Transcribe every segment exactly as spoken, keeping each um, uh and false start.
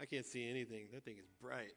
I can't see anything. That thing is bright.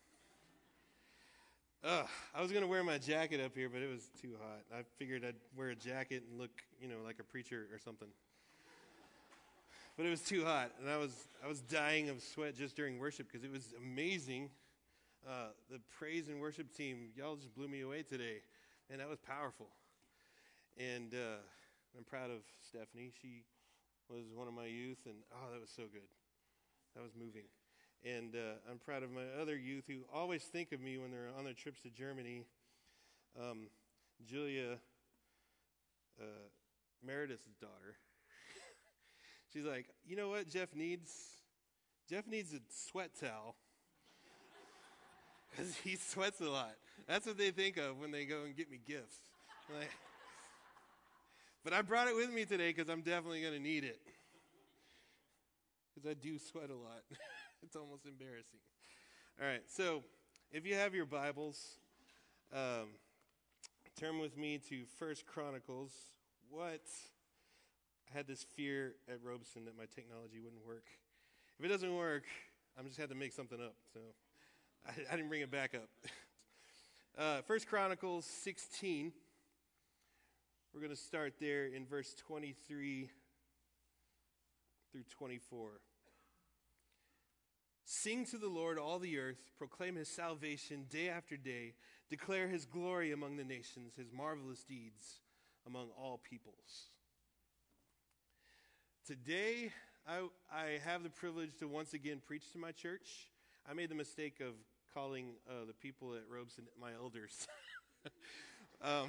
Ugh, I was going to wear my jacket up here, but it was too hot. I figured I'd wear a jacket and look, you know, like a preacher or something. But it was too hot, and I was I was dying of sweat just during worship because it was amazing. Uh, the praise and worship team, y'all just blew me away today, and that was powerful. And uh, I'm proud of Stephanie. She was one of my youth, and oh, that was so good. That was moving. And uh, I'm proud of my other youth who always think of me when they're on their trips to Germany. Um, Julia, uh, Meredith's daughter. She's like, you know what Jeff needs? Jeff needs a sweat towel. Because he sweats a lot. That's what they think of when they go and get me gifts. Like, but I brought it with me today because I'm definitely going to need it. Because I do sweat a lot. It's almost embarrassing. All right, so if you have your Bibles, um, turn with me to First Chronicles. What? I had this fear at Robeson that my technology wouldn't work. If it doesn't work, I'm just had to make something up. So I, I didn't bring it back up. uh, First Chronicles sixteen. We're going to start there in verse twenty-three through twenty-four. Sing to the Lord, all the earth. Proclaim his salvation day after day. Declare his glory among the nations, his marvelous deeds among all peoples. Today, I, I have the privilege to once again preach to my church. I made the mistake of calling uh, the people at Robeson my elders. um,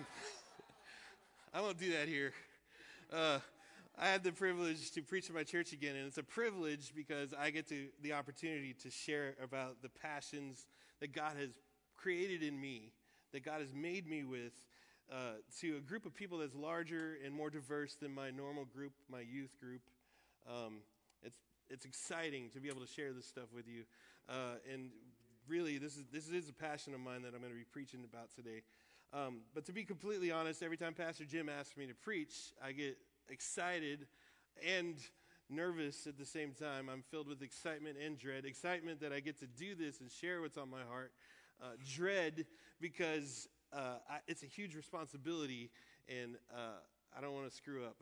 I won't do that here. Uh, I had the privilege to preach to my church again, and it's a privilege because I get to the opportunity to share about the passions that God has created in me, that God has made me with, uh, to a group of people that's larger and more diverse than my normal group, my youth group. Um, it's it's exciting to be able to share this stuff with you, uh, and really, this is this is a passion of mine that I'm going to be preaching about today. Um, but to be completely honest, every time Pastor Jim asks me to preach, I get excited and nervous at the same time. I'm filled with excitement and dread. Excitement that I get to do this and share what's on my heart. Uh, dread because uh, I, it's a huge responsibility, and uh, I don't want to screw up.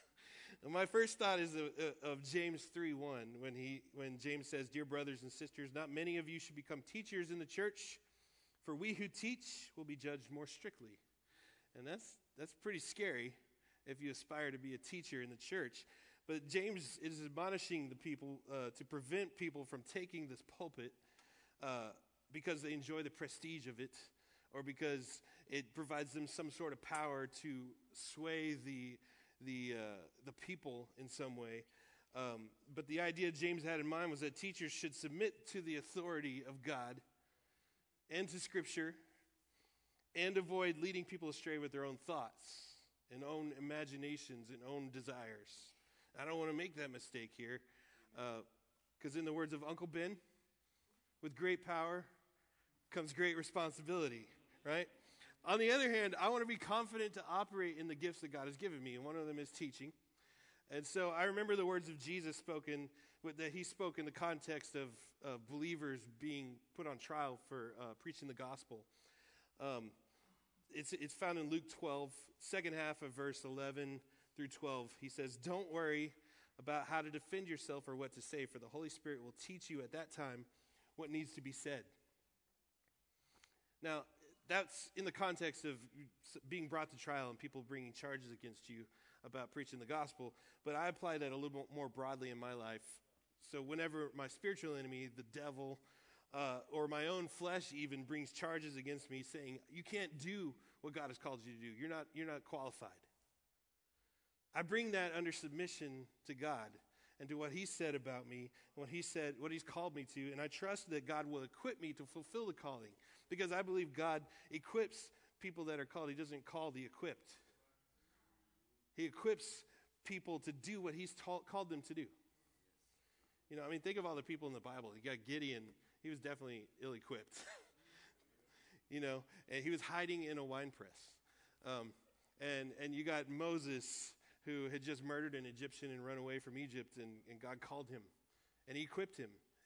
My first thought is of, of James three one, when he when James says, "Dear brothers and sisters, not many of you should become teachers in the church, for we who teach will be judged more strictly." And that's that's pretty scary if you aspire to be a teacher in the church. But James is admonishing the people uh, to prevent people from taking this pulpit uh, because they enjoy the prestige of it, or because it provides them some sort of power to sway the the uh, the people in some way. Um, but the idea James had in mind was that teachers should submit to the authority of God and to Scripture, and avoid leading people astray with their own thoughts and own imaginations and own desires. I don't want to make that mistake here, because uh, in the words of Uncle Ben, with great power comes great responsibility, right? On the other hand, I want to be confident to operate in the gifts that God has given me, and one of them is teaching. And so I remember the words of Jesus spoken, that he spoke in the context of uh, believers being put on trial for uh, preaching the gospel. Um, it's, it's found in Luke twelve, second half of verse eleven through twelve. He says, "Don't worry about how to defend yourself or what to say, for the Holy Spirit will teach you at that time what needs to be said." Now, that's in the context of being brought to trial and people bringing charges against you about preaching the gospel. But I apply that a little more broadly in my life. So whenever my spiritual enemy, the devil, uh, or my own flesh even brings charges against me saying, "You can't do what God has called you to do. You're not, you're not qualified." I bring that under submission to God and to what he said about me, what he said, what he's called me to, and I trust that God will equip me to fulfill the calling, because I believe God equips people that are called. He doesn't call the equipped. He equips people to do what he's ta- called them to do. You know, I mean, think of all the people in the Bible. You got Gideon. He was definitely ill-equipped. You know, and he was hiding in a wine press. Um, and, and you got Moses, who had just murdered an Egyptian and run away from Egypt, and, and God called him, and he equipped him,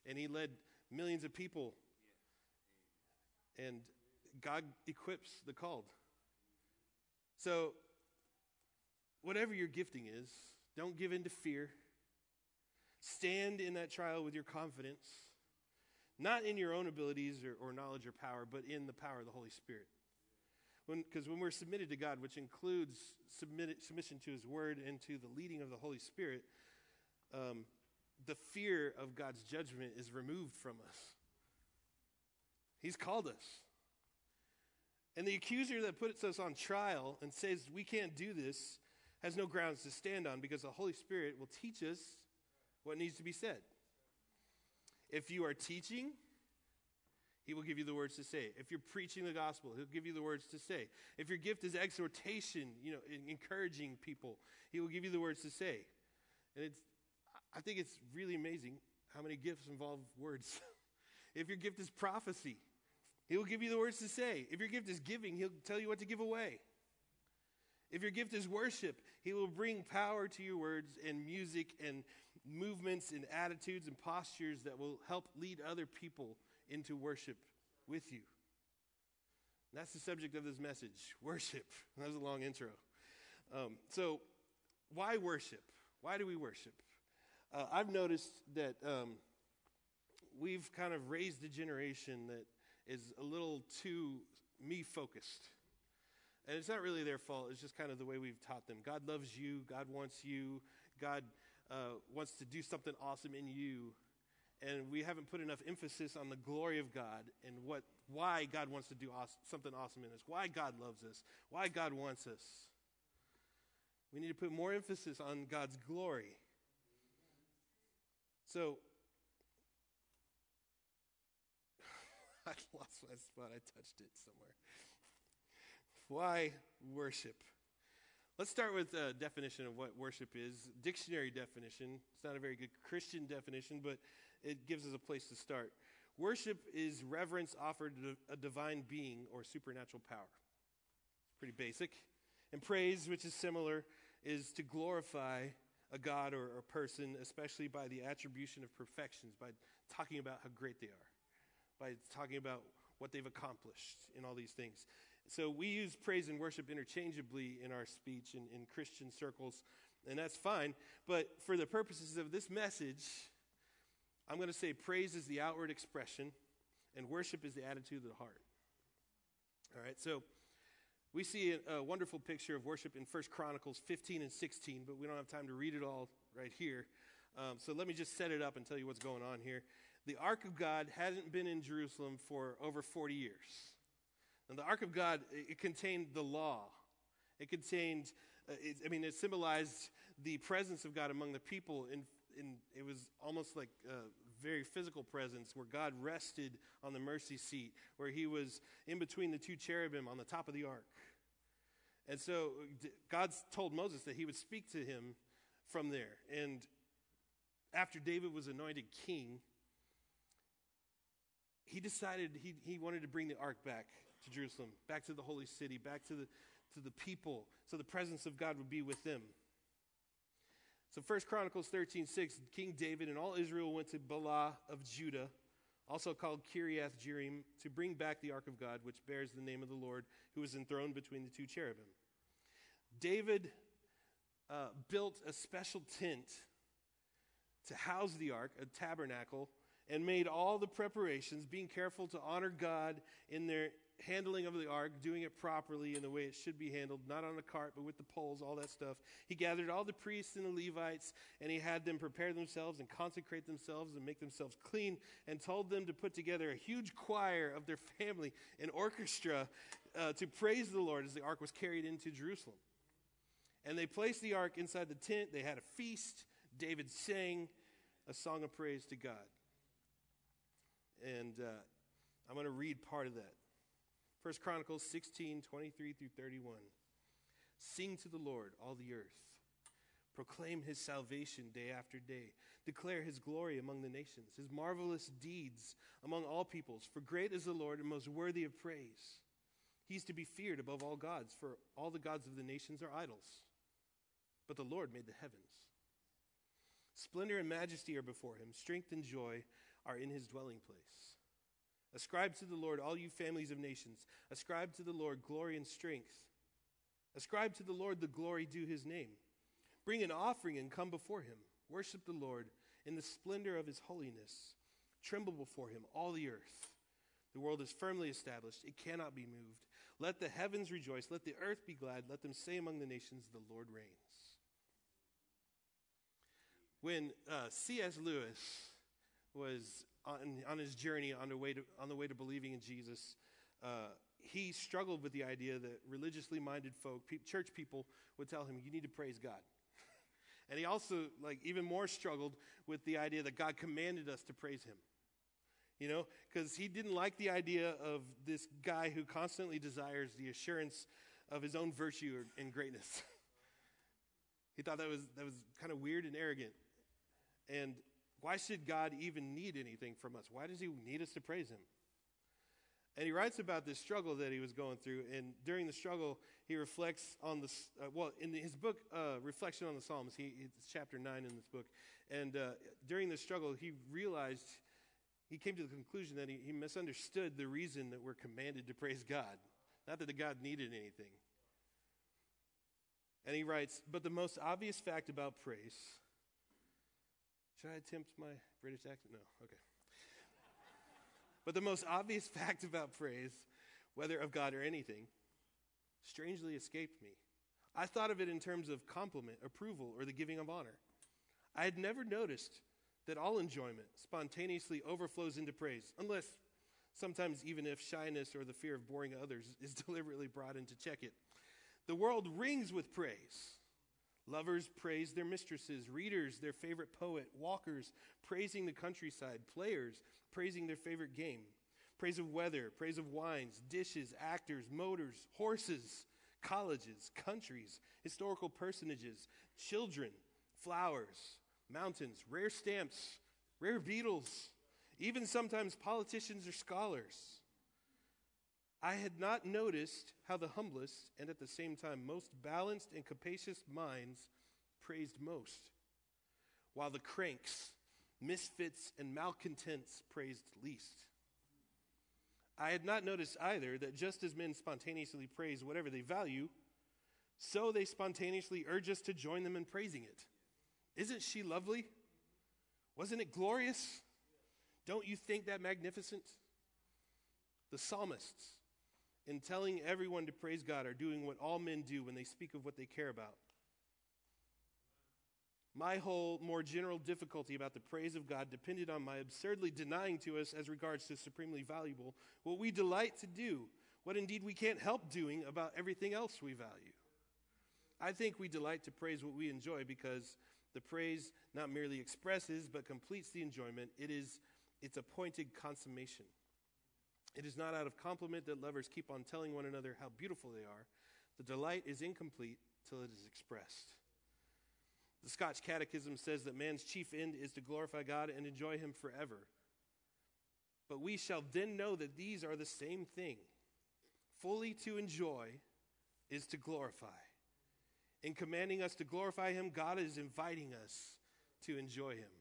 and he led millions of people. And God equips the called. So, whatever your gifting is, don't give in to fear. Stand in that trial with your confidence, not in your own abilities or, or knowledge or power, but in the power of the Holy Spirit. Because when, when we're submitted to God, which includes submit, submission to his word and to the leading of the Holy Spirit, um, the fear of God's judgment is removed from us. He's called us. And the accuser that puts us on trial and says we can't do this has no grounds to stand on, because the Holy Spirit will teach us what needs to be said. If you are teaching, he will give you the words to say. If you're preaching the gospel, he'll give you the words to say. If your gift is exhortation, you know, encouraging people, he will give you the words to say. And it's, I think it's really amazing how many gifts involve words. If your gift is prophecy, he will give you the words to say. If your gift is giving, he'll tell you what to give away. If your gift is worship, he will bring power to your words and music and movements and attitudes and postures that will help lead other people into worship with you. And that's the subject of this message, worship. That was a long intro. Um, so why worship? Why do we worship? Uh, I've noticed that um, we've kind of raised a generation that is a little too me-focused. And it's not really their fault. It's just kind of the way we've taught them. God loves you. God wants you. God uh, wants to do something awesome in you. And we haven't put enough emphasis on the glory of God and what, why God wants to do awesome, something awesome in us, why God loves us, why God wants us. We need to put more emphasis on God's glory. So, I lost my spot. I touched it somewhere. Why worship? Let's start with a definition of what worship is. Dictionary definition. It's not a very good Christian definition, but it gives us a place to start. Worship is reverence offered to a divine being or supernatural power. It's pretty basic. And praise, which is similar, is to glorify a God or a person, especially by the attribution of perfections, by talking about how great they are, by talking about what they've accomplished in all these things. So we use praise and worship interchangeably in our speech in, in Christian circles, and that's fine. But for the purposes of this message, I'm going to say praise is the outward expression, and worship is the attitude of the heart. All right, so we see a, a wonderful picture of worship in First Chronicles fifteen and sixteen, but we don't have time to read it all right here. Um, so let me just set it up and tell you what's going on here. The Ark of God hadn't been in Jerusalem for over forty years. And the Ark of God, it contained the law. It contained, uh, it, I mean, it symbolized the presence of God among the people. In, in, it was almost like a very physical presence where God rested on the mercy seat, where he was in between the two cherubim on the top of the ark. And so God told Moses that he would speak to him from there. And after David was anointed king, he decided he, he wanted to bring the ark back to Jerusalem, back to the holy city, back to the to the people, so the presence of God would be with them. So First Chronicles thirteen six, King David and all Israel went to Baalah of Judah, also called Kiriath Jearim, to bring back the ark of God, which bears the name of the Lord, who was enthroned between the two cherubim. David uh, built a special tent to house the ark, a tabernacle, and made all the preparations, being careful to honor God in their handling of the ark, doing it properly in the way it should be handled, not on a cart, but with the poles, all that stuff. He gathered all the priests and the Levites, and he had them prepare themselves and consecrate themselves and make themselves clean, and told them to put together a huge choir of their family, an orchestra, uh, to praise the Lord as the ark was carried into Jerusalem. And they placed the ark inside the tent. They had a feast. David sang a song of praise to God. And uh, I'm going to read part of that. First Chronicles sixteen, twenty-three through thirty-one. Sing to the Lord, all the earth. Proclaim his salvation day after day. Declare his glory among the nations, his marvelous deeds among all peoples. For great is the Lord and most worthy of praise. He is to be feared above all gods, for all the gods of the nations are idols. But the Lord made the heavens. Splendor and majesty are before him. Strength and joy are in his dwelling place. Ascribe to the Lord, all you families of nations. Ascribe to the Lord glory and strength. Ascribe to the Lord the glory due his name. Bring an offering and come before him. Worship the Lord in the splendor of his holiness. Tremble before him, all the earth. The world is firmly established. It cannot be moved. Let the heavens rejoice. Let the earth be glad. Let them say among the nations, the Lord reigns. When uh, C S Lewis was on, on his journey on the way to, on the way to believing in Jesus, uh, he struggled with the idea that religiously minded folk, pe- church people, would tell him, you need to praise God. And he also, like, even more struggled with the idea that God commanded us to praise him. You know, because he didn't like the idea of this guy who constantly desires the assurance of his own virtue and greatness. He thought that was that was kind of weird and arrogant. And why should God even need anything from us? Why does he need us to praise him? And he writes about this struggle that he was going through. And during the struggle, he reflects on the, uh, well, in his book, uh, Reflection on the Psalms, he, it's chapter nine in this book. And uh, during the struggle, he realized, he came to the conclusion that he, he misunderstood the reason that we're commanded to praise God. Not that the God needed anything. And he writes, but the most obvious fact about praise, should I attempt my British accent? No, okay. But the most obvious fact about praise, whether of God or anything, strangely escaped me. I thought of it in terms of compliment, approval, or the giving of honor. I had never noticed that all enjoyment spontaneously overflows into praise, unless sometimes even if shyness or the fear of boring others is deliberately brought in to check it. The world rings with praise. Lovers praise their mistresses, readers their favorite poet, walkers praising the countryside, players praising their favorite game, praise of weather, praise of wines, dishes, actors, motors, horses, colleges, countries, historical personages, children, flowers, mountains, rare stamps, rare beetles, even sometimes politicians or scholars. I had not noticed how the humblest and at the same time most balanced and capacious minds praised most, while the cranks, misfits, and malcontents praised least. I had not noticed either that just as men spontaneously praise whatever they value, so they spontaneously urge us to join them in praising it. Isn't she lovely? Wasn't it glorious? Don't you think that magnificent? The psalmists, in telling everyone to praise God, are doing what all men do when they speak of what they care about. My whole more general difficulty about the praise of God depended on my absurdly denying to us, as regards to supremely valuable, what we delight to do, what indeed we can't help doing about everything else we value. I think we delight to praise what we enjoy because the praise not merely expresses but completes the enjoyment. It is its appointed consummation. It is not out of compliment that lovers keep on telling one another how beautiful they are. The delight is incomplete till it is expressed. The Scotch Catechism says that man's chief end is to glorify God and enjoy him forever. But we shall then know that these are the same thing. Fully to enjoy is to glorify. In commanding us to glorify him, God is inviting us to enjoy him.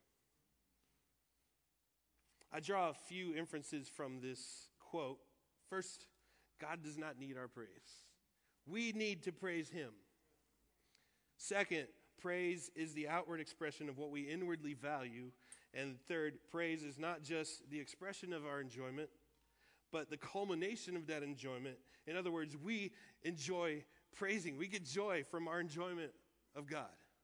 I draw a few inferences from this quote. First, God does not need our praise. We need to praise him. Second, praise is the outward expression of what we inwardly value. And third, praise is not just the expression of our enjoyment, but the culmination of that enjoyment. In other words, we enjoy praising. We get joy from our enjoyment of God.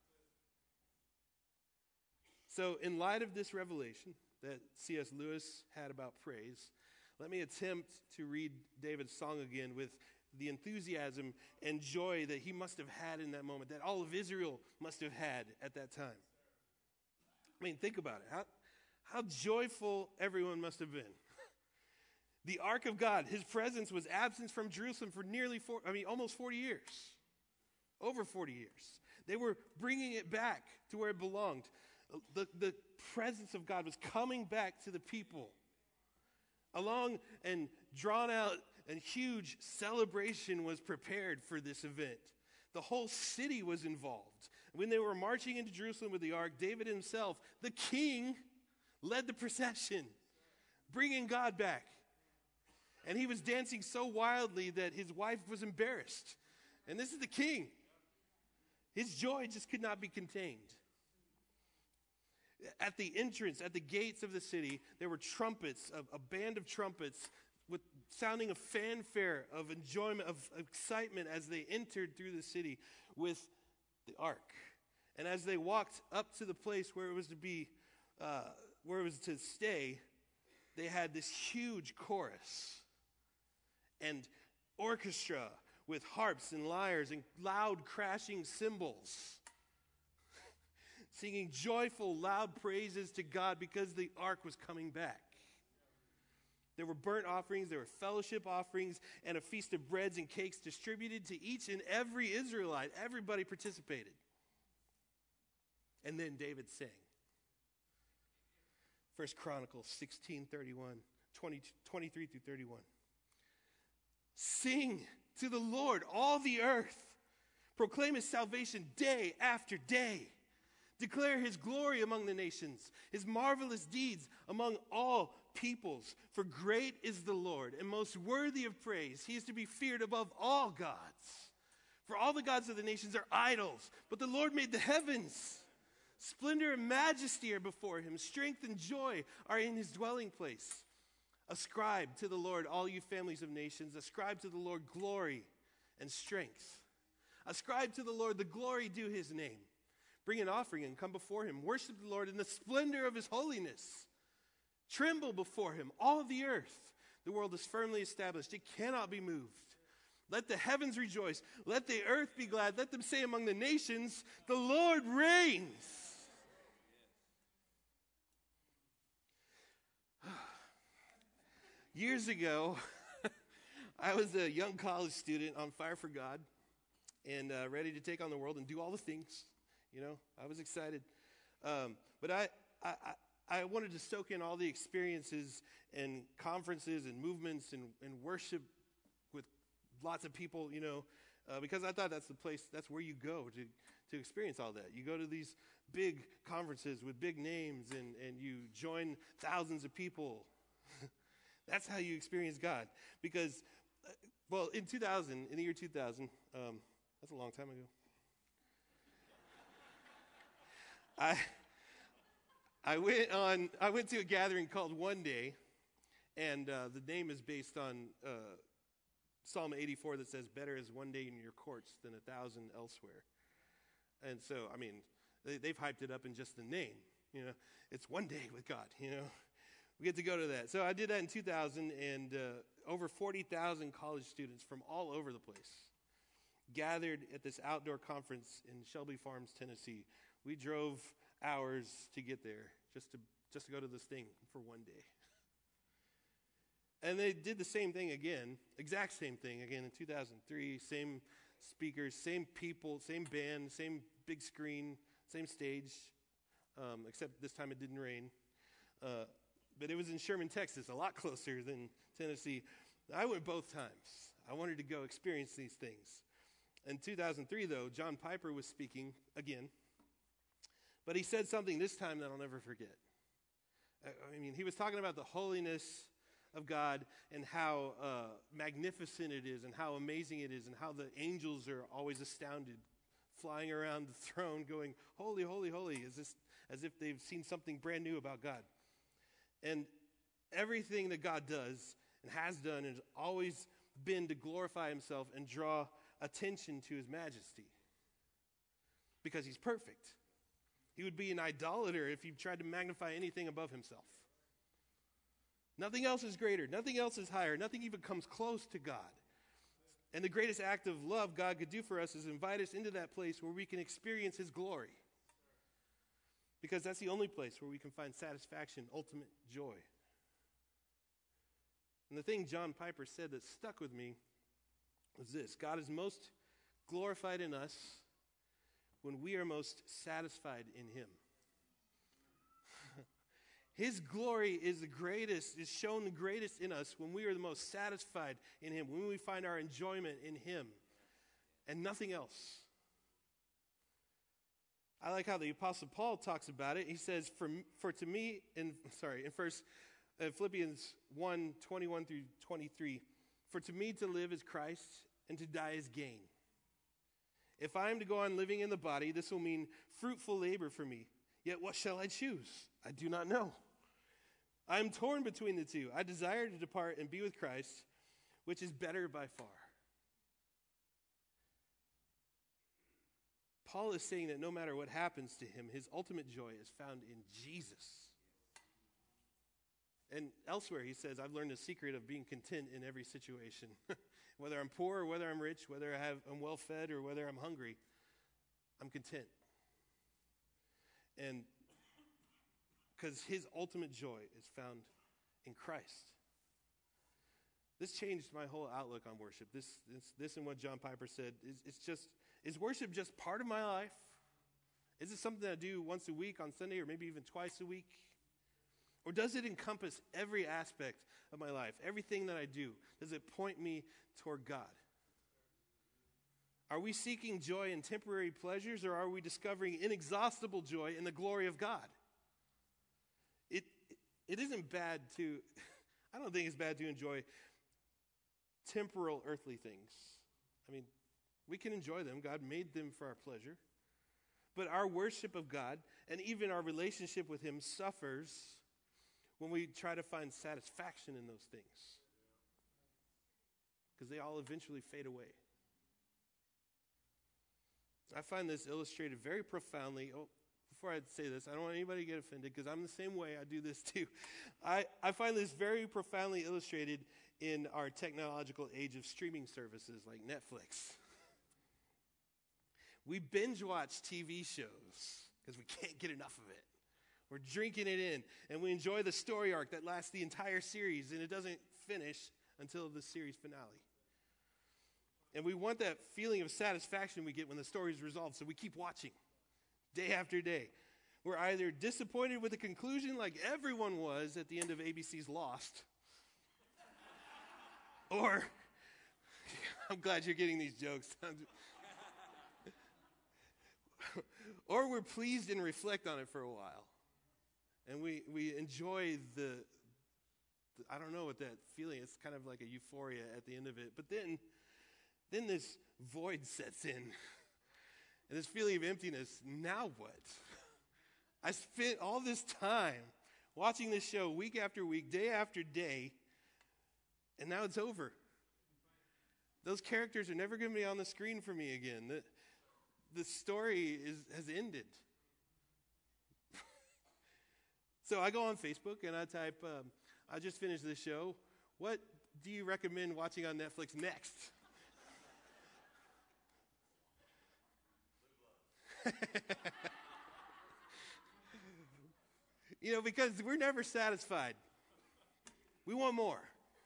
So in light of this revelation that C S Lewis had about praise, let me attempt to read David's song again with the enthusiasm and joy that he must have had in that moment, that all of Israel must have had at that time. I mean, think about it. How, how joyful everyone must have been. The Ark of God, his presence was absent from Jerusalem for nearly, four, I mean, almost forty years. Over forty years. They were bringing it back to where it belonged. The, the presence of God was coming back to the people. A long and drawn out and huge celebration was prepared for this event. The whole city was involved. When they were marching into Jerusalem with the ark, David himself, the king, led the procession, bringing God back. And he was dancing so wildly that his wife was embarrassed. And this is the king. His joy just could not be contained. At the entrance, at the gates of the city, there were trumpets, a, a band of trumpets with sounding a fanfare of enjoyment, of excitement as they entered through the city with the ark. And as they walked up to the place where it was to be, uh, where it was to stay, they had this huge chorus and orchestra with harps and lyres and loud crashing cymbals, singing joyful, loud praises to God because the ark was coming back. There were burnt offerings, there were fellowship offerings, and a feast of breads and cakes distributed to each and every Israelite. Everybody participated. And then David sang. First Chronicles sixteen thirty-one, twenty, twenty-three through thirty-one. Sing to the Lord, all the earth. Proclaim his salvation day after day. Declare his glory among the nations, his marvelous deeds among all peoples. For great is the Lord, and most worthy of praise. He is to be feared above all gods. For all the gods of the nations are idols, but the Lord made the heavens. Splendor and majesty are before him. Strength and joy are in his dwelling place. Ascribe to the Lord, all you families of nations. Ascribe to the Lord glory and strength. Ascribe to the Lord the glory due his name. Bring an offering and come before him. Worship the Lord in the splendor of his holiness. Tremble before him, all the earth. The world is firmly established. It cannot be moved. Let the heavens rejoice. Let the earth be glad. Let them say among the nations, the Lord reigns. Years ago, I was a young college student on fire for God and uh, ready to take on the world and do all the things. You know, I was excited. Um, but I, I, I wanted to soak in all the experiences and conferences and movements and, and worship with lots of people, you know, uh, because I thought that's the place, that's where you go to, to experience all that. You go to these big conferences with big names and, and you join thousands of people. That's how you experience God. Because, uh, well, in two thousand, in the year two thousand, um, that's a long time ago. I I went on. I went to a gathering called One Day, and uh, the name is based on uh, Psalm eighty-four that says, "Better is one day in your courts than a thousand elsewhere." And so, I mean, they, they've hyped it up in just the name. You know, it's one day with God. You know, we get to go to that. So I did that in two thousand, and uh, over forty thousand college students from all over the place gathered at this outdoor conference in Shelby Farms, Tennessee. We drove hours to get there just to just to go to this thing for one day. And they did the same thing again, exact same thing again in two thousand three, same speakers, same people, same band, same big screen, same stage, um, except this time it didn't rain. Uh, but it was in Sherman, Texas, a lot closer than Tennessee. I went both times. I wanted to go experience these things. In two thousand three, though, John Piper was speaking again. But he said something this time that I'll never forget. I mean, he was talking about the holiness of God and how uh, magnificent it is and how amazing it is and how the angels are always astounded, flying around the throne going, holy, holy, holy, as, this, as if they've seen something brand new about God. And everything that God does and has done has always been to glorify himself and draw attention to his majesty because he's perfect. He would be an idolater if he tried to magnify anything above himself. Nothing else is greater. Nothing else is higher. Nothing even comes close to God. And the greatest act of love God could do for us is invite us into that place where we can experience his glory. Because that's the only place where we can find satisfaction, ultimate joy. And the thing John Piper said that stuck with me was this: God is most glorified in us when we are most satisfied in him. His glory is the greatest, is shown the greatest in us when we are the most satisfied in him, when we find our enjoyment in him and nothing else. I like how the Apostle Paul talks about it. He says, "For for to me," in sorry, in First uh, Philippians one twenty-one through twenty-three, "For to me to live is Christ, and to die is gain. If I am to go on living in the body, this will mean fruitful labor for me. Yet what shall I choose? I do not know. I am torn between the two. I desire to depart and be with Christ, which is better by far." Paul is saying that no matter what happens to him, his ultimate joy is found in Jesus. And elsewhere he says, "I've learned the secret of being content in every situation." Whether I'm poor or whether I'm rich, whether I have, I'm well-fed or whether I'm hungry, I'm content. And because his ultimate joy is found in Christ. This changed my whole outlook on worship. This, this, this and what John Piper said, is it's just, is worship just part of my life? Is it something that I do once a week on Sunday or maybe even twice a week? Or does it encompass every aspect of my life? Everything that I do? Does it point me toward God? Are we seeking joy in temporary pleasures, or are we discovering inexhaustible joy in the glory of God? It it isn't bad to, I don't think it's bad to enjoy temporal earthly things. I mean, we can enjoy them. God made them for our pleasure. But our worship of God and even our relationship with him suffers when we try to find satisfaction in those things, because they all eventually fade away. I find this illustrated very profoundly. Oh, before I say this, I don't want anybody to get offended, because I'm the same way. I do this too. I, I find this very profoundly illustrated in our technological age of streaming services like Netflix. We binge watch T V shows because we can't get enough of it. We're drinking it in, and we enjoy the story arc that lasts the entire series, and it doesn't finish until the series finale. And we want that feeling of satisfaction we get when the story is resolved, so we keep watching day after day. We're either disappointed with the conclusion, like everyone was at the end of A B C's Lost, or, I'm glad you're getting these jokes, or we're pleased and reflect on it for a while. And we, we enjoy the, the, I don't know what that feeling, it's kind of like a euphoria at the end of it. But then, then this void sets in. And this feeling of emptiness, now what? I spent all this time watching this show week after week, day after day, and now it's over. Those characters are never going to be on the screen for me again. The, the story is, has ended. So I go on Facebook and I type, um, I just finished this show. What do you recommend watching on Netflix next? You know, because we're never satisfied. We want more.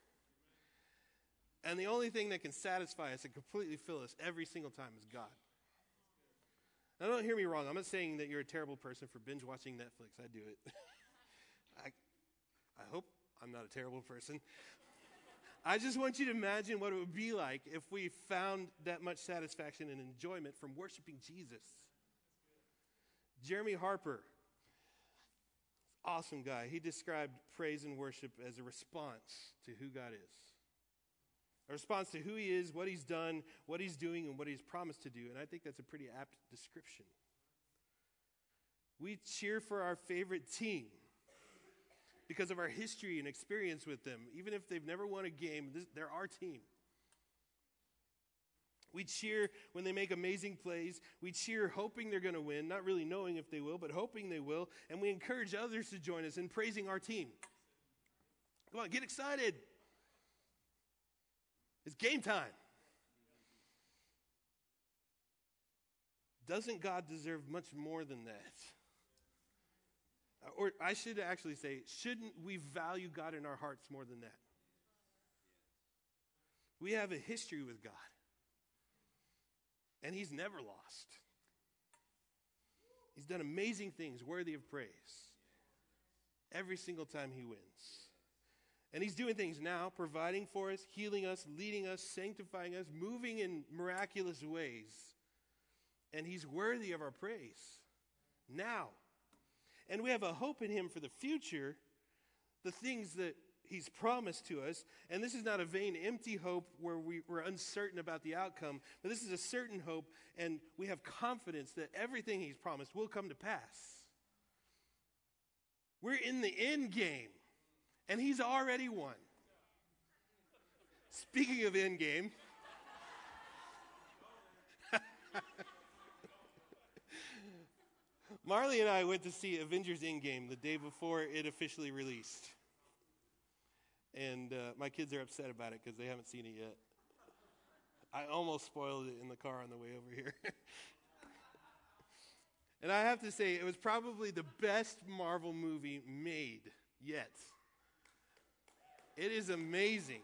And the only thing that can satisfy us and completely fill us every single time is God. Now, don't hear me wrong. I'm not saying that you're a terrible person for binge watching Netflix. I do it. I, I hope I'm not a terrible person. I just want you to imagine what it would be like if we found that much satisfaction and enjoyment from worshiping Jesus. Jeremy Harper, awesome guy. He described praise and worship as a response to who God is. A response to who he is, what he's done, what he's doing, and what he's promised to do. And I think that's a pretty apt description. We cheer for our favorite team because of our history and experience with them. Even if they've never won a game, this, they're our team. We cheer when they make amazing plays. We cheer hoping they're going to win, not really knowing if they will, but hoping they will. And we encourage others to join us in praising our team. Come on, get excited. It's game time. Doesn't God deserve much more than that? Or I should actually say, shouldn't we value God in our hearts more than that? We have a history with God. And he's never lost. He's done amazing things worthy of praise. Every single time he wins. And he's doing things now, providing for us, healing us, leading us, sanctifying us, moving in miraculous ways. And he's worthy of our praise. now. And we have a hope in him for the future, the things that he's promised to us. And this is not a vain, empty hope where we, we're uncertain about the outcome, but this is a certain hope, and we have confidence that everything he's promised will come to pass. We're in the end game, and he's already won. Speaking of end game, Marley and I went to see Avengers Endgame the day before it officially released. And uh, my kids are upset about it because they haven't seen it yet. I almost spoiled it in the car on the way over here. And I have to say, it was probably the best Marvel movie made yet. It is amazing.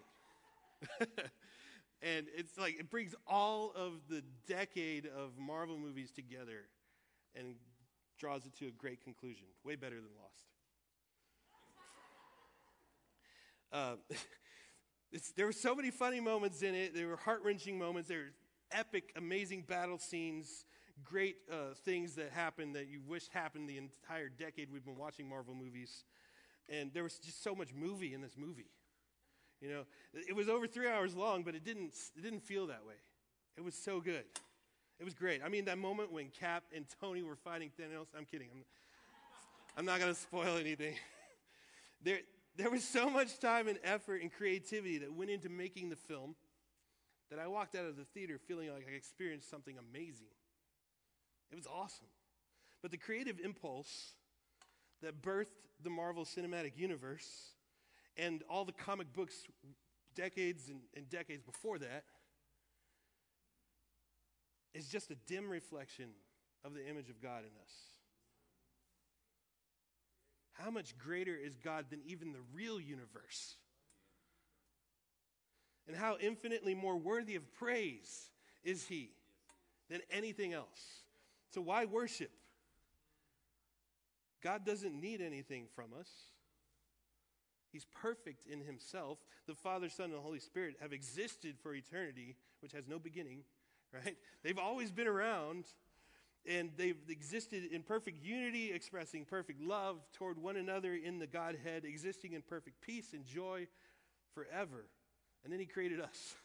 And it's like, it brings all of the decade of Marvel movies together and draws it to a great conclusion. Way better than Lost. Uh, it's, there were so many funny moments in it. There were heart-wrenching moments. There were epic, amazing battle scenes, great uh, things that happened that you wish happened the entire decade we've been watching Marvel movies. And there was just so much movie in this movie. You know, it was over three hours long, but it didn't, it didn't feel that way. It was so good. It was great. I mean, that moment when Cap and Tony were fighting Thanos, I'm kidding. I'm, I'm not going to spoil anything. there, there was so much time and effort and creativity that went into making the film that I walked out of the theater feeling like I experienced something amazing. It was awesome. But the creative impulse that birthed the Marvel Cinematic Universe and all the comic books decades and, and decades before that is just a dim reflection of the image of God in us. How much greater is God than even the real universe? And how infinitely more worthy of praise is he than anything else? So why worship? God doesn't need anything from us. He's perfect in himself. The Father, Son, and the Holy Spirit have existed for eternity, which has no beginning, right? They've always been around, and they've existed in perfect unity, expressing perfect love toward one another in the Godhead, existing in perfect peace and joy forever. And then he created us.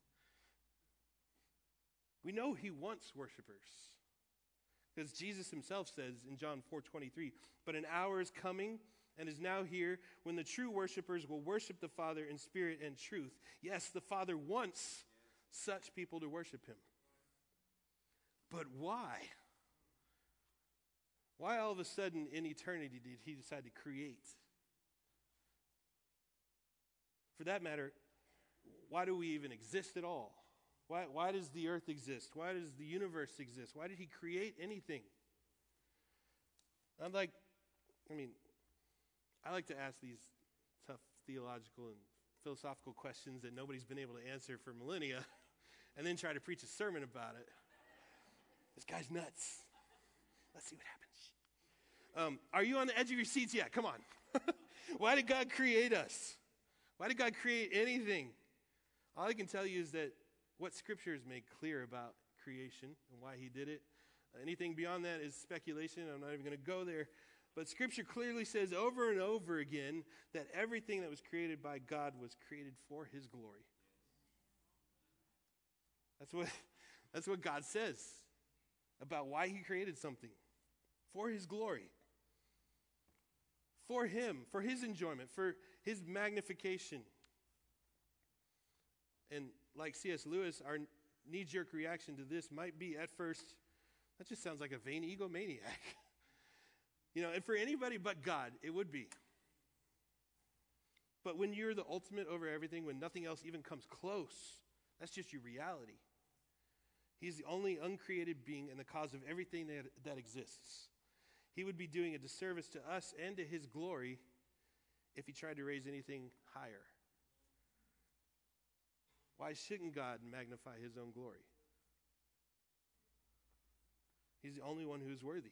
We know he wants worshipers, because Jesus himself says in John four twenty-three, "But an hour is coming and is now here when the true worshipers will worship the Father in spirit and truth." Yes, the Father wants such people to worship him. But why? Why all of a sudden in eternity did he decide to create? For that matter, why do we even exist at all? Why, why does the earth exist? Why does the universe exist? Why did he create anything? I'm like, I mean, I like to ask these tough theological and philosophical questions that nobody's been able to answer for millennia, and then try to preach a sermon about it. This guy's nuts. Let's see what happens. Um, are you on the edge of your seats yet? Come on. Why did God create us? Why did God create anything? All I can tell you is that what scriptures make clear about creation and why he did it. Anything beyond that is speculation. I'm not even going to go there. But scripture clearly says over and over again that everything that was created by God was created for his glory. That's what, that's what God says about why he created something. For his glory. For him, for his enjoyment, for his magnification. And like C S Lewis, our knee-jerk reaction to this might be at first, that just sounds like a vain egomaniac. You know, and for anybody but God, it would be. But when you're the ultimate over everything, when nothing else even comes close, that's just your reality. He's the only uncreated being and the cause of everything that, that exists. He would be doing a disservice to us and to his glory if he tried to raise anything higher. Why shouldn't God magnify his own glory? He's the only one who's worthy.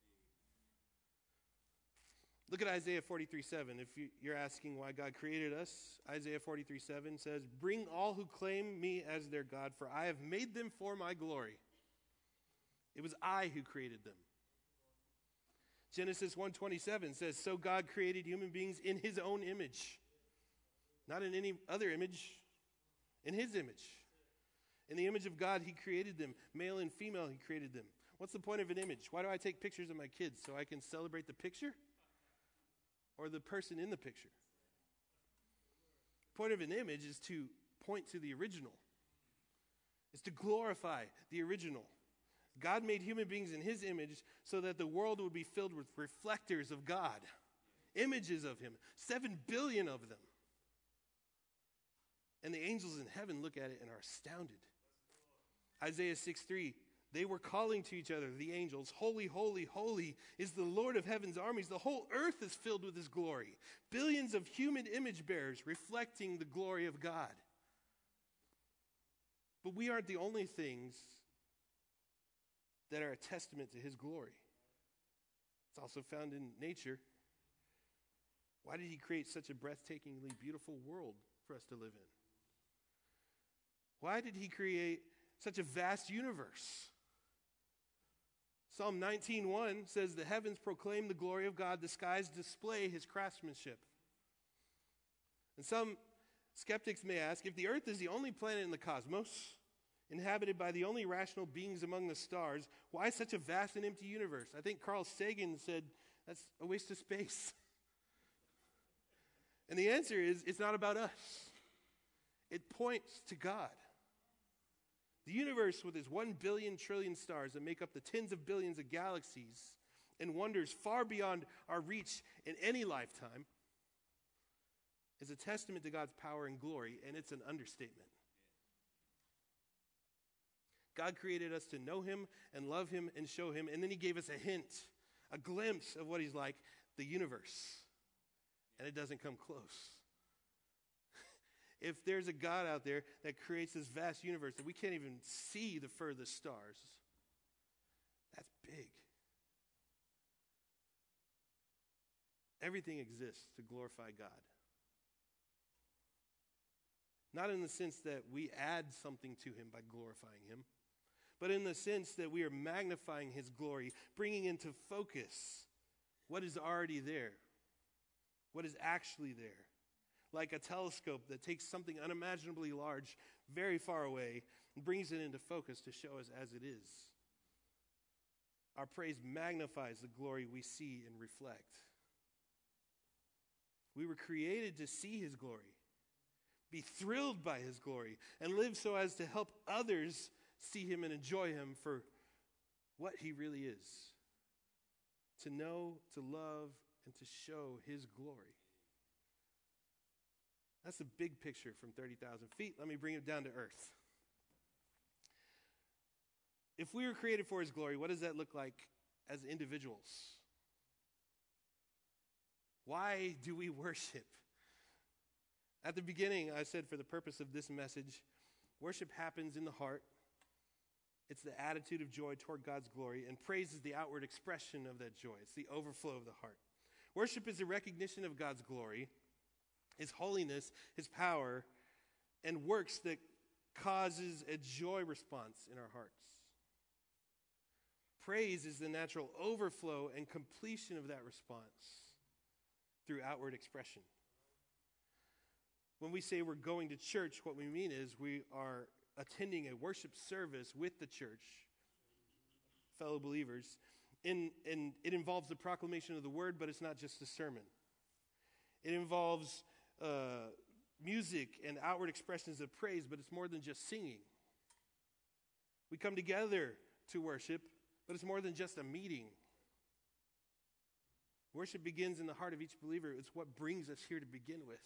Look at Isaiah forty-three seven. If you, you're asking why God created us, Isaiah forty-three seven says, "Bring all who claim me as their God, for I have made them for my glory." It was I who created them. Genesis one twenty-seven says, so God created human beings in his own image. Not in any other image, in his image. In the image of God, he created them. Male and female, he created them. What's the point of an image? Why do I take pictures of my kids? So I can celebrate the picture? Or the person in the picture? The point of an image is to point to the original. It's to glorify the original. God made human beings in his image so that the world would be filled with reflectors of God. Images of him. Seven billion of them. And the angels in heaven look at it and are astounded. Isaiah six three, they were calling to each other, the angels, holy, holy, holy is the Lord of heaven's armies. The whole earth is filled with his glory. Billions of human image bearers reflecting the glory of God. But we aren't the only things that are a testament to his glory. It's also found in nature. Why did he create such a breathtakingly beautiful world for us to live in? Why did he create such a vast universe? Psalm nineteen one says, the heavens proclaim the glory of God, the skies display his craftsmanship. And some skeptics may ask, if the earth is the only planet in the cosmos, inhabited by the only rational beings among the stars, why such a vast and empty universe? I think Carl Sagan said, that's a waste of space. And the answer is, it's not about us. It points to God. The universe with its one billion trillion stars that make up the tens of billions of galaxies and wonders far beyond our reach in any lifetime is a testament to God's power and glory, and it's an understatement. God created us to know him and love him and show him, and then he gave us a hint, a glimpse of what he's like, the universe. And it doesn't come close. If there's a God out there that creates this vast universe that we can't even see the furthest stars, that's big. Everything exists to glorify God. Not in the sense that we add something to him by glorifying him, but in the sense that we are magnifying his glory, bringing into focus what is already there, what is actually there. Like a telescope that takes something unimaginably large, very far away, and brings it into focus to show us as it is. Our praise magnifies the glory we see and reflect. We were created to see his glory, be thrilled by his glory, and live so as to help others see him and enjoy him for what he really is. To know, to love, and to show his glory. That's a big picture from thirty thousand feet. Let me bring it down to earth. If we were created for his glory, what does that look like as individuals? Why do we worship? At the beginning, I said for the purpose of this message, worship happens in the heart. It's the attitude of joy toward God's glory, and praise is the outward expression of that joy. It's the overflow of the heart. Worship is a recognition of God's glory, his holiness, his power, and works that causes a joy response in our hearts. Praise is the natural overflow and completion of that response through outward expression. When we say we're going to church, what we mean is we are attending a worship service with the church, fellow believers, and, and it involves the proclamation of the word, but it's not just a sermon. It involves uh, music and outward expressions of praise, but it's more than just singing. We come together to worship, but it's more than just a meeting. Worship begins in the heart of each believer. It's what brings us here to begin with.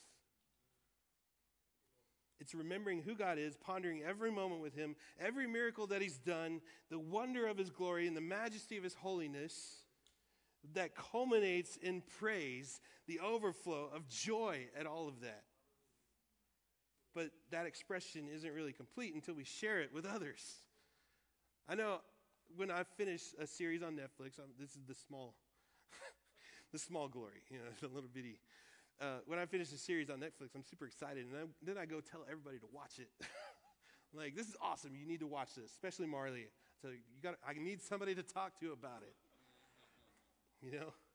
It's remembering who God is, pondering every moment with him, every miracle that he's done, the wonder of his glory and the majesty of his holiness that culminates in praise, the overflow of joy at all of that. But that expression isn't really complete until we share it with others. I know when I finish a series on Netflix, I'm, this is the small, the small glory, you know, the little bitty. Uh, when I finish a series on Netflix, I'm super excited, and I, then I go tell everybody to watch it. I'm like, this is awesome. You need to watch this, especially Marley. So you got, I need somebody to talk to about it. You know.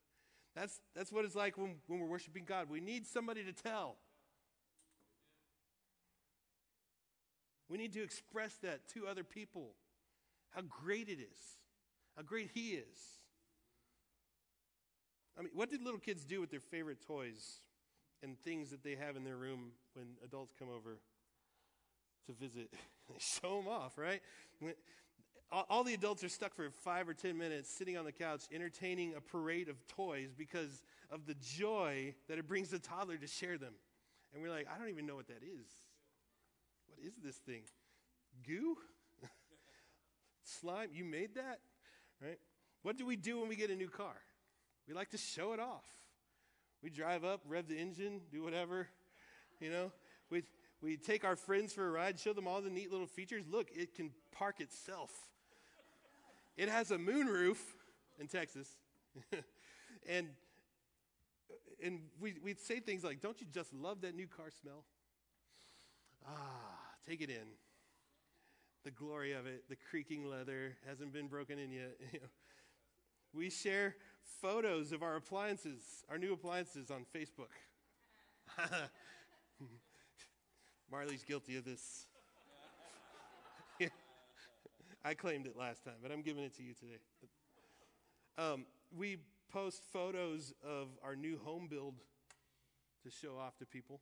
That's, that's what it's like when, when we're worshiping God. We need somebody to tell. We need to express that to other people, how great it is, how great he is. I mean, what did little kids do with their favorite toys and things that they have in their room when adults come over to visit? They show them off, right? When, all, all the adults are stuck for five or ten minutes sitting on the couch entertaining a parade of toys because of the joy that it brings the toddler to share them. And we're like, I don't even know what that is. What is this thing? Goo? Slime? You made that? Right? What do we do when we get a new car? We like to show it off. We drive up, rev the engine, do whatever. You know? We we take our friends for a ride, show them all the neat little features. Look, it can park itself. It has a moonroof in Texas. and and we we'd say things like, don't you just love that new car smell? Ah, take it in. The glory of it, the creaking leather, hasn't been broken in yet. You know. We share photos of our appliances, our new appliances on Facebook. Marley's guilty of this. I claimed it last time, but I'm giving it to you today. Um, we post photos of our new home build to show off to people.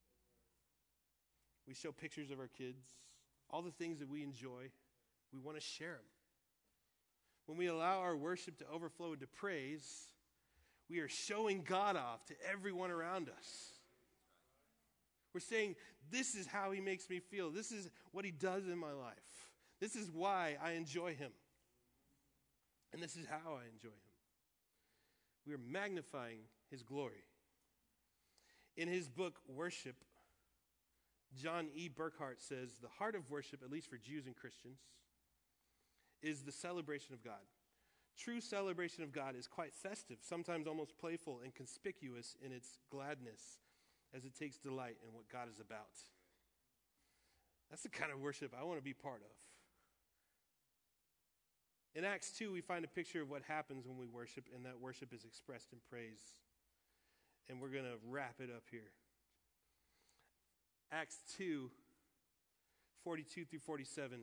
We show pictures of our kids, all the things that we enjoy. We want to share them. When we allow our worship to overflow into praise, we are showing God off to everyone around us. We're saying, this is how he makes me feel. This is what he does in my life. This is why I enjoy him. And this is how I enjoy him. We are magnifying his glory. In his book, Worship, John E. Burkhart says, the heart of worship, at least for Jews and Christians, is the celebration of God. True celebration of God is quite festive, sometimes almost playful and conspicuous in its gladness as it takes delight in what God is about. That's the kind of worship I want to be part of. In Acts two, we find a picture of what happens when we worship, and that worship is expressed in praise. And we're going to wrap it up here. Acts two, forty-two through forty-seven.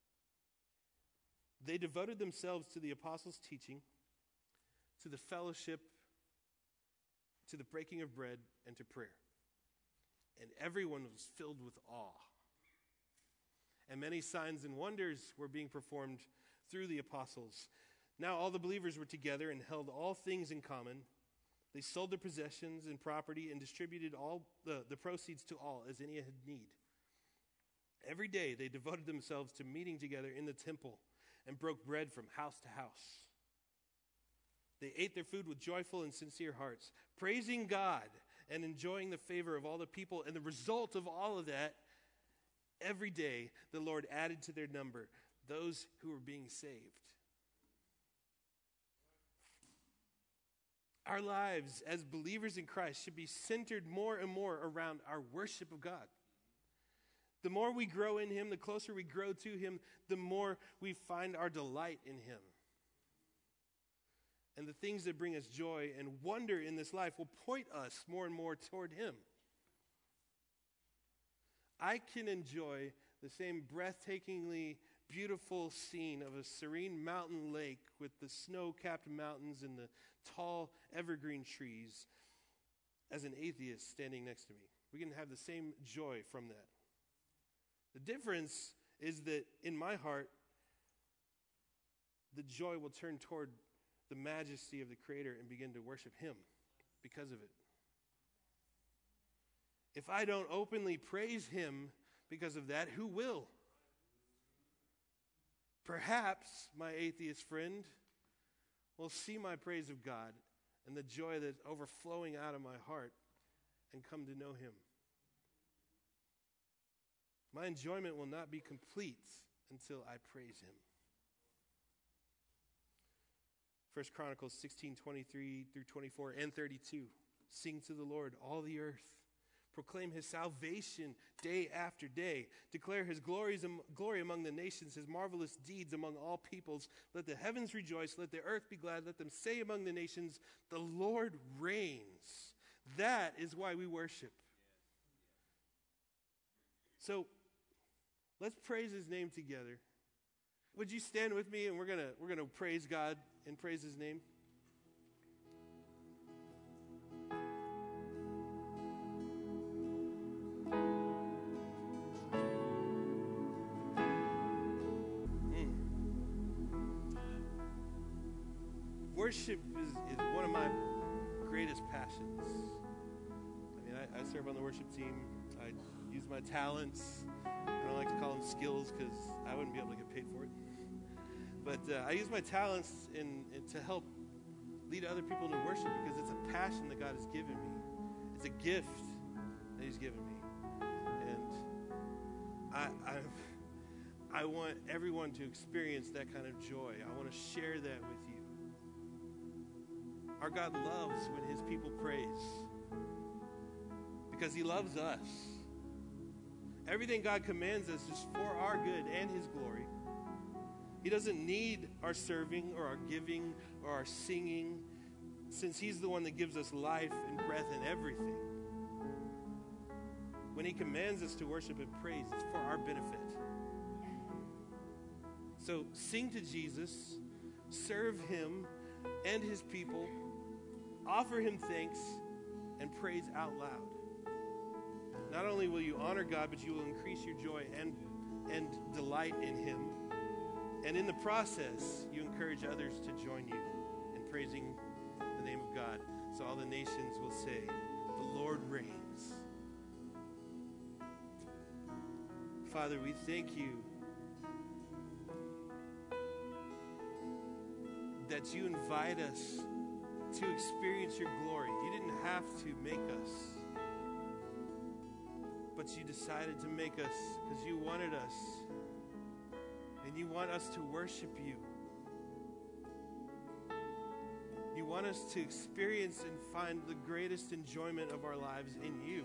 They devoted themselves to the apostles' teaching, to the fellowship, to the breaking of bread, and to prayer. And everyone was filled with awe. And many signs and wonders were being performed through the apostles. Now all the believers were together and held all things in common. They sold their possessions and property and distributed all the, the proceeds to all as any had need. Every day they devoted themselves to meeting together in the temple and broke bread from house to house. They ate their food with joyful and sincere hearts, praising God and enjoying the favor of all the people. And the result of all of that, every day the Lord added to their number those who were being saved. Our lives as believers in Christ should be centered more and more around our worship of God. The more we grow in him, the closer we grow to him, the more we find our delight in him. And the things that bring us joy and wonder in this life will point us more and more toward him. I can enjoy the same breathtakingly beautiful scene of a serene mountain lake with the snow-capped mountains and the tall evergreen trees as an atheist standing next to me. We can have the same joy from that. The difference is that in my heart, the joy will turn toward the majesty of the Creator and begin to worship him because of it. If I don't openly praise him because of that, who will? Perhaps my atheist friend will see my praise of God and the joy that's overflowing out of my heart and come to know him. My enjoyment will not be complete until I praise him. First Chronicles sixteen, twenty-three through twenty-four and thirty-two. Sing to the Lord, all the earth. Proclaim his salvation day after day. Declare his glories, glory among the nations, his marvelous deeds among all peoples. Let the heavens rejoice, let the earth be glad. Let them say among the nations, the Lord reigns. That is why we worship. So let's praise his name together. Would you stand with me, and we're gonna we're gonna praise God and praise his name. Mm. Worship is, is one of my greatest passions. I mean, I, I serve on the worship team. I use my talents. I don't like to call them skills because I wouldn't be able to get paid for it. But uh, I use my talents in, in to help lead other people into worship because it's a passion that God has given me. It's a gift that he's given me. And I, I, I want everyone to experience that kind of joy. I want to share that with you. Our God loves when his people praise because he loves us. Everything God commands us is for our good and his glory. He doesn't need our serving or our giving or our singing, since he's the one that gives us life and breath and everything. When he commands us to worship and praise, it's for our benefit. So sing to Jesus, serve him and his people, offer him thanks, and praise out loud. Not only will you honor God, but you will increase your joy and, and delight in him. And in the process, you encourage others to join you in praising the name of God. So all the nations will say, the Lord reigns. Father, we thank you that you invite us to experience your glory. You didn't have to make us, but you decided to make us because you wanted us. And you want us to worship you. You want us to experience and find the greatest enjoyment of our lives in you.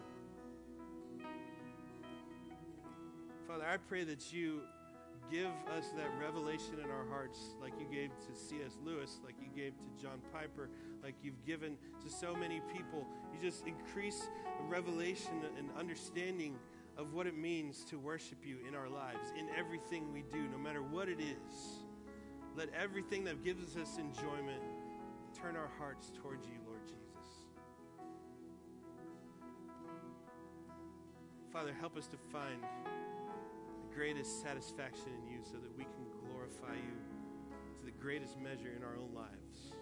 Father, I pray that you give us that revelation in our hearts like you gave to C S Lewis, like you gave to John Piper, like you've given to so many people. You just increase the revelation and understanding of what it means to worship you in our lives, in everything we do, no matter what it is. Let everything that gives us enjoyment turn our hearts towards you, Lord Jesus. Father, help us to find the greatest satisfaction in you so that we can glorify you to the greatest measure in our own lives.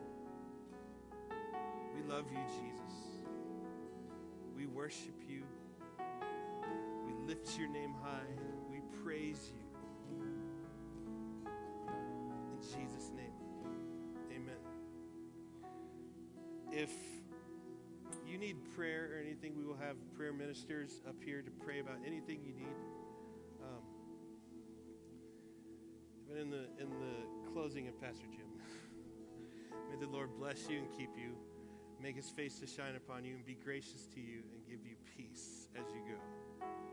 We love you, Jesus. We worship you. We lift your name high. We praise you. In Jesus' name, amen. If you need prayer or anything, we will have prayer ministers up here to pray about anything you need. Um, but in the in the closing of Pastor Jim, may the Lord bless you and keep you, make his face to shine upon you and be gracious to you and give you peace as you go.